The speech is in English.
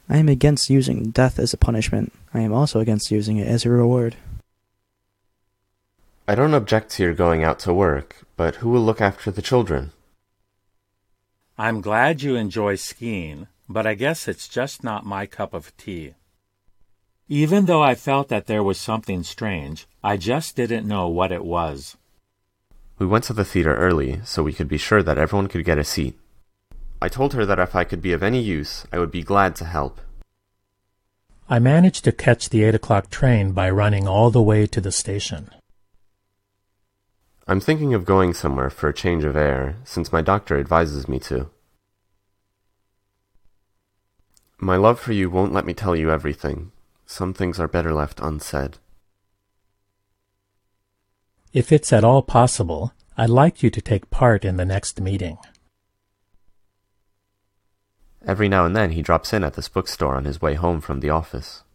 I am against using death as a punishment. I am also against using it as a reward. I don't object to your going out to work, but who will look after the children? I'm glad you enjoy skiing, but I guess it's just not my cup of tea. Even though I felt that there was something strange, I just didn't know what it was. We went to the theater early, so we could be sure that everyone could get a seat. I told her that if I could be of any use, I would be glad to help. I managed to catch the 8 o'clock train by running all the way to the station. I'm thinking of going somewhere for a change of air, since my doctor advises me to. My love for you won't let me tell you everything. Some things are better left unsaid. If it's at all possible, I'd like you to take part in the next meeting. Every now and then he drops in at this bookstore on his way home from the office.